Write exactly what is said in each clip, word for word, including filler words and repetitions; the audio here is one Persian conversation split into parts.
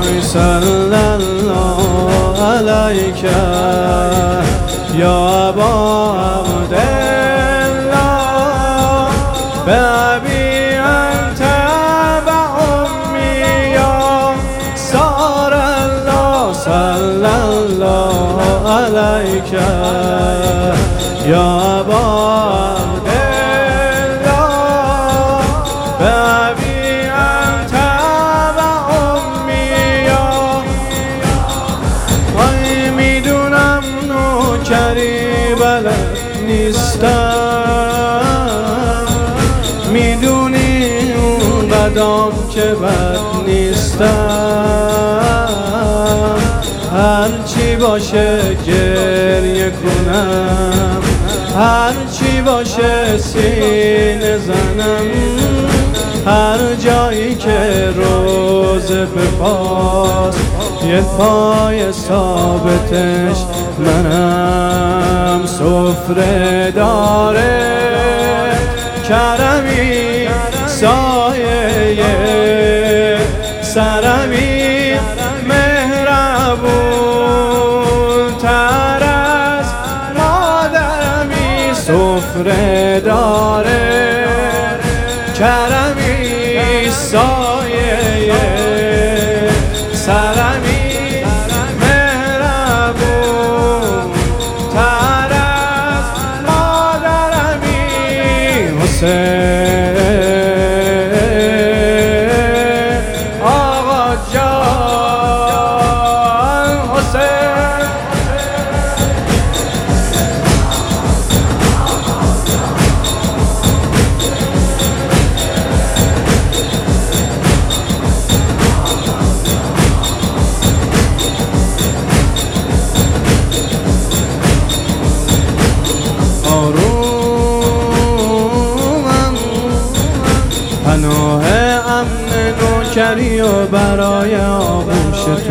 صلی الله علیک یا ابا عبدالله بابی انت و امی یا سار الله صلی الله علیک یا ابا نیستم میدونی اون قدام که بد نیستم هرچی باشه گریه کنم هرچی باشه سینه زنم هر جایی که روزه بپاس یه پای ثابتش منم سفره داره کرمی سایه سرمی مهربون تر از مادرمی سفره داره کرمی سایه سرمی آقا جان حسین پناه امن نوکری و برای آغوش تو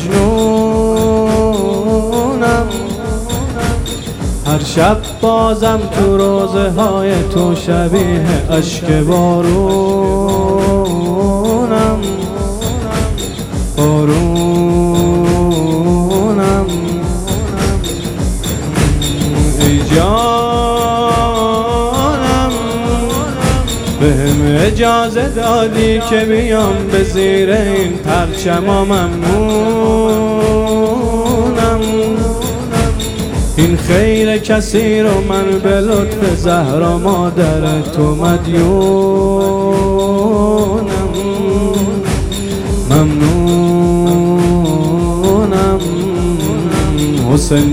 مجنونم هر شب بازم تو روزه های تو شبیه اشک بارونم بارونم ای جانم بهم اجازه دادی که بیام به زیر این پرچم و ممنونم این خیر کسی رو من به لطف زهرا مادر تو مدیونم ممنونم حسین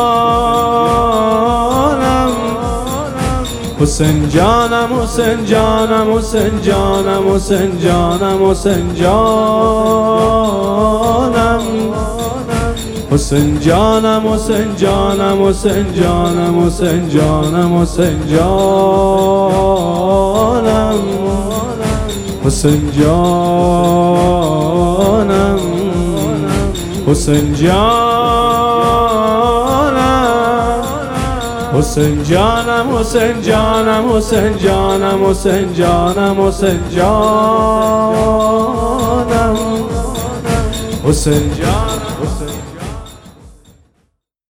جانم حسین جانم حسین جانم حسین جانم حسین جانم حسین جانم حسین جانم حسین جانم حسین جانم حسین جانم حسین جانم حسین جانم حسین جانم حسین جانم حسین جانم حسین جانم حسین جانم حسین جانم حسین جانم